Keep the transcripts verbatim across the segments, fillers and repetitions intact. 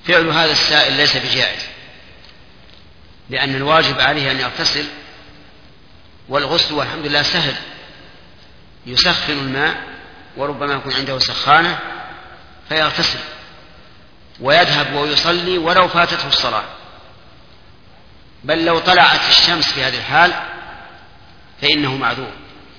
فعل هذا السائل ليس بجائز، لأن الواجب عليه أن يغتسل، والغسل والحمد لله سهل، يسخن الماء وربما يكون عنده سخانة فيغتسل ويذهب ويصلي ولو فاتته الصلاة، بل لو طلعت الشمس في هذه الحال فإنه معذور.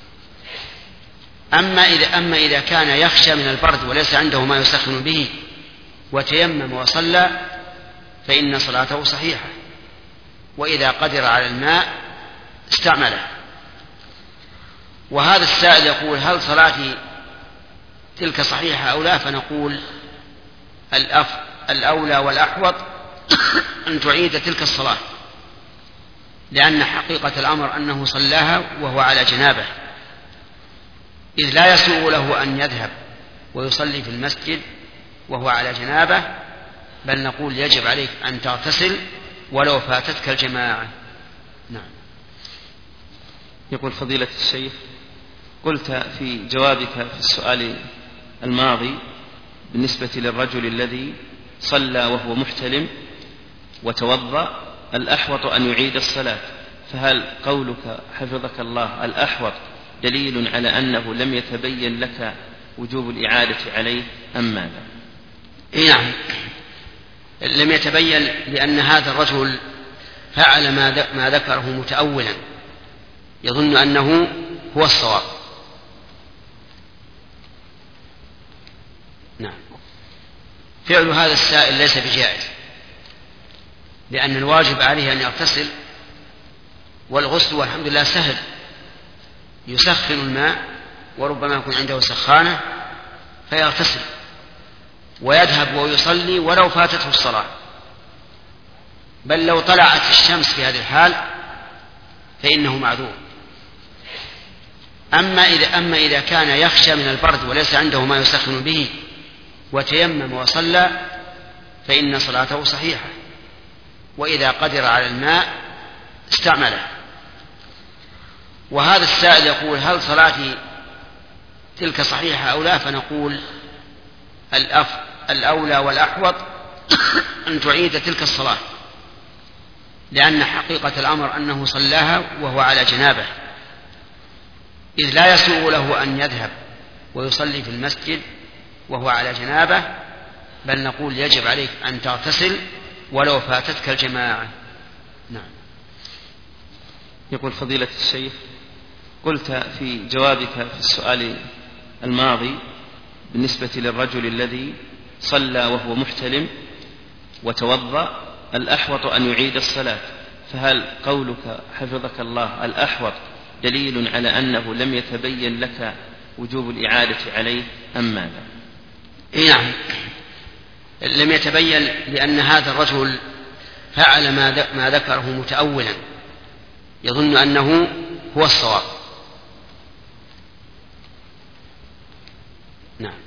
أما إذا, أما إذا كان يخشى من البرد وليس عنده ما يسخن به وتيمم وصلى فإن صلاته صحيحة، وإذا قدر على الماء استعمله. وهذا السائل يقول: هل صلاتي تلك صحيحة أو لا؟ فنقول: الأولى والأحوط أن تعيد تلك الصلاة، لأن حقيقة الأمر أنه صلاها وهو على جنابه، إذ لا يسوغ له أن يذهب ويصلي في المسجد وهو على جنابه، بل نقول: يجب عليك أن تغتسل ولو فاتتك الجماعة. نعم. يقول فضيلة الشيخ: قلت في جوابك في السؤال الماضي بالنسبة للرجل الذي صلى وهو محتلم وتوضأ الأحوط أن يعيد الصلاة، فهل قولك حفظك الله الأحوط دليل على أنه لم يتبين لك وجوب الإعادة عليه أم ماذا؟ نعم، لم يتبين، لأن هذا الرجل فعل ما ذكره متأولا يظن أنه هو الصواب. نعم. فعل هذا السائل ليس بجائز، لأن الواجب عليه أن يغتسل، والغسل والحمد لله سهل، يسخن الماء وربما يكون عنده سخانة فيغتسل ويذهب ويصلي ولو فاتته الصلاة، بل لو طلعت الشمس في هذه الحال فإنه معذور. أما إذا, أما إذا كان يخشى من البرد وليس عنده ما يسخن به وتيمم وصلى فإن صلاته صحيحة، وإذا قدر على الماء استعمله. وهذا السائل يقول: هل صلاتي تلك صحيحة أو لا؟ فنقول: الأولى والأحوط أن تعيد تلك الصلاة، لأن حقيقة الأمر أنه صلاها وهو على جنابه، إذ لا يسوغ له أن يذهب ويصلي في المسجد وهو على جنابه، بل نقول: يجب عليك أن تغتسل ولو فاتتك الجماعة. نعم. يقول فضيلة الشيخ: قلت في جوابك في السؤال الماضي بالنسبة للرجل الذي صلى وهو محتلم وتوضأ الأحوط أن يعيد الصلاة، فهل قولك حفظك الله الأحوط دليل على أنه لم يتبين لك وجوب الإعادة عليه أم ماذا؟ نعم، لم يتبين، لأن هذا الرجل فعل ما ذكره متأولا يظن أنه هو الصواب. نعم.